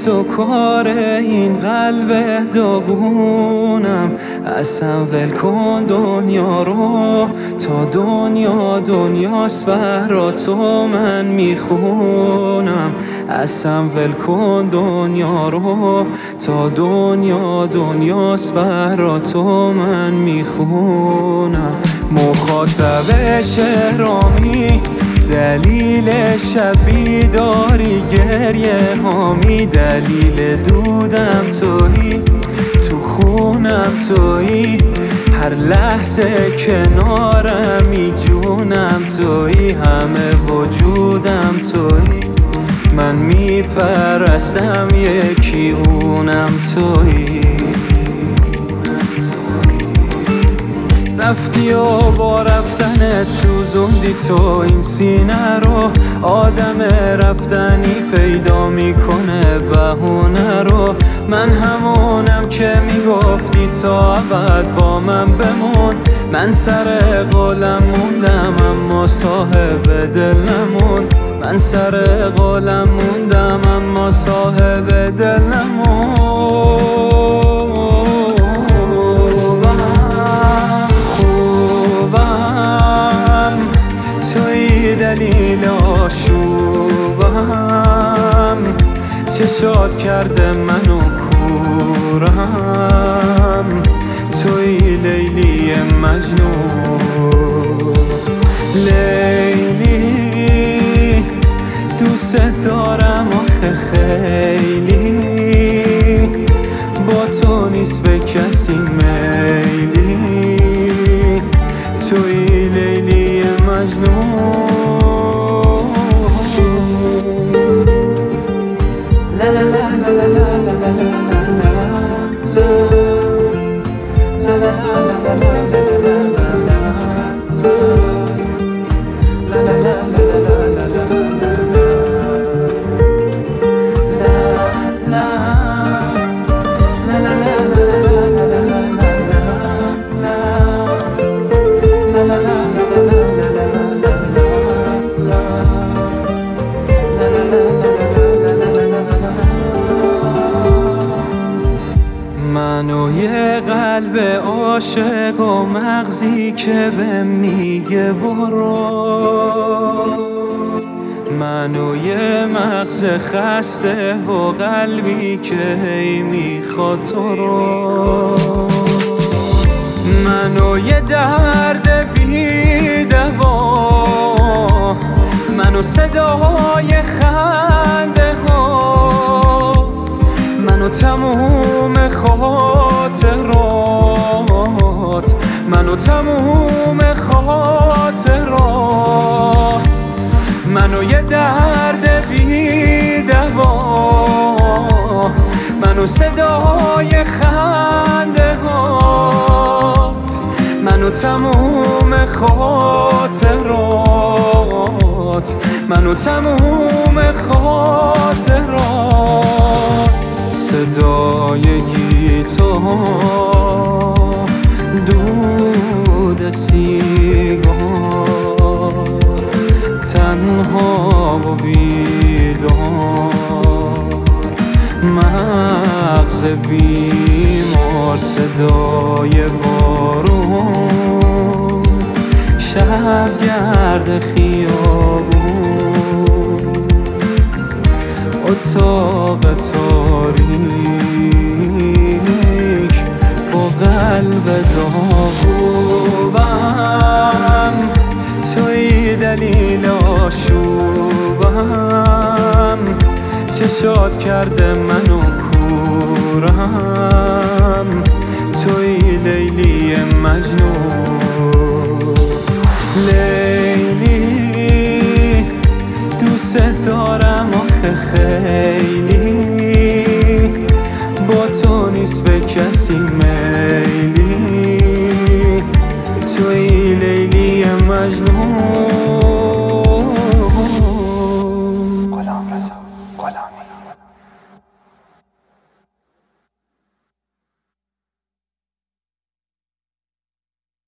تو کار این قلب داغونم. اصلا ول کن دنیا رو، تا دنیا دنیاست برا تو من میخونم. اصلا ول کن دنیا رو، تا دنیا دنیاست برا تو من میخونم. مخاطب شهرامی، دلیل شب بیداری گریه هامی، دلیل دودم تویی، تو خونم تویی، هر لحظه کنارمی جونم تویی، همه وجودم تویی، من میپرستم یکی اونم تویی. رفتی و با رفتنت سوزوندی تو این سینه رو، آدم رفتنی پیدا میکنه بهونه رو. من همونم که میگفتی تا ابد با من بمون، من سر قولم موندم اما صاحب دل نمون، من سر قولم موندم اما صاحب دل نمون. دلیل آشوبم، چشات کرده منو کورم، توی لیلی مجنون. لیلی دوست دارم آخه خیلی، با تو نیست به کسی میلی، توی لیلی مجنون. منو یه قلب عاشق و مغزی که به میگه برو، منو یه مغز خسته و قلبی که هی میخواد تو رو، منو یه درد بی دوا، منو صدای خنده ها، منو تموم خاطرات، منو تموم خاطرات، منو یه درد بی دوا، منو صدای خنده هات، منو تموم خاطرات، منو تموم خاطرات. صدای گیتار، دود سیگار، تنها و بیدار، مغز بیمار، صدای بارون، شب گرد خیابون، اتاق تاریک با قلب داغونم، توی دلیل آشوبم، چشات کرده منو کورم، توی لیلی مجنون. لیلی دوست دارم آخه خیلی، با تو نیست به کسی